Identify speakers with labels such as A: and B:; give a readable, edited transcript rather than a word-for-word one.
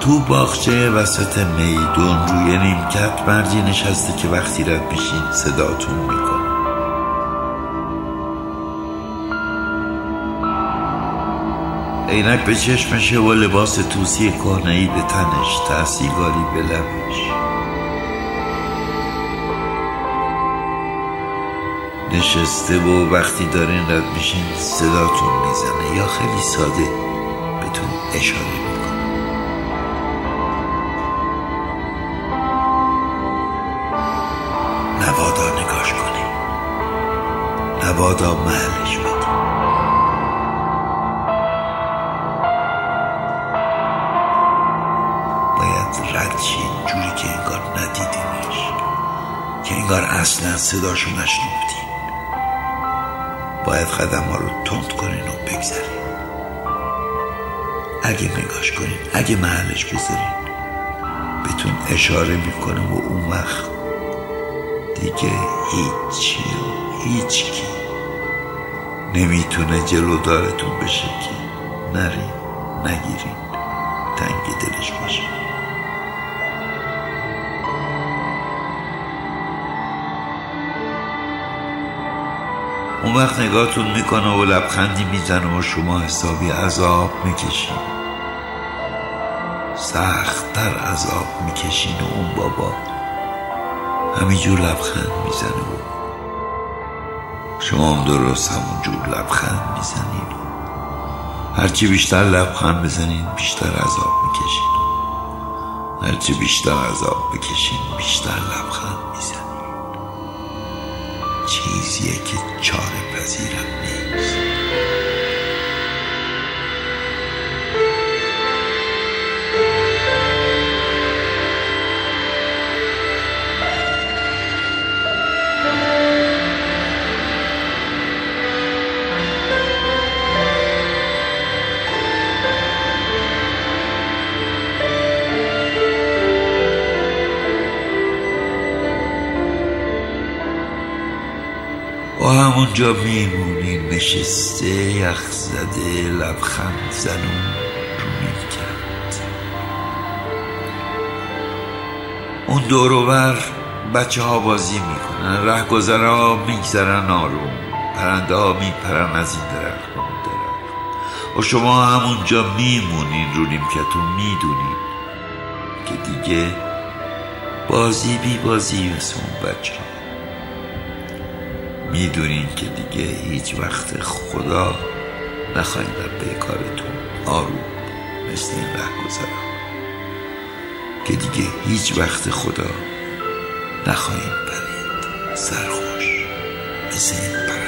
A: تو باغچه وسط میدون روی نیمکت مردی نشسته که وقتی رد میشین صداتون میکنه. عینک به چشمشه و لباس توسی کهنه‌ای به تنش، تحصیلگاری به لبش. نشسته و وقتی دارین رد میشین صداتون میزنه یا خیلی ساده بهتون اشاره میکنه. نبادا نگاش کنی، نبادا محلش بدی. باید رد شین جوری که انگار ندیدینش، که انگار اصلا صداشو نشنفتین. باید قدم ها رو تند کنین و بگذارین. اگه نگاش کنین، اگه محلش بذارین، بهتون اشاره میکنه و اون وقت دیگه هیچی و هیچکی نمیتونه جلودارتون بشه که نرین، نگیرین، تنگ دلش باشه. اون وقت نگاهتون میکنه و لبخندی میزنه و شما حسابی عذاب میکشین، سخت‌تر عذاب میکشین و اون بابا همینجور لبخند میزنه و شما هم درست همونجور لبخند میزنین. هرچی بیشتر لبخند بزنین بیشتر عذاب میکشین، هرچی بیشتر عذاب بکشین بیشتر لبخند میزنین. چیزیه که چاره پذیرم نیست. با همونجا میمونین نشسته، یخ زده، لبخند زنون رو نیمکت. اون دور و بر بچه ها بازی میکنن، رهگذرها میگذرن آروم، پرنده ها میپرن از این درخت به اون درخت و شما همونجا میمونین رو نیمکت و میدونین که دیگه بازی بی بازی مثل اون بچه ها. میدونین که دیگه هیچ وقت خدا نخواهید به کارتون آروم مثل این رهگذرها، که دیگه هیچ وقت خدا نخواهید برید سرخوش مثل این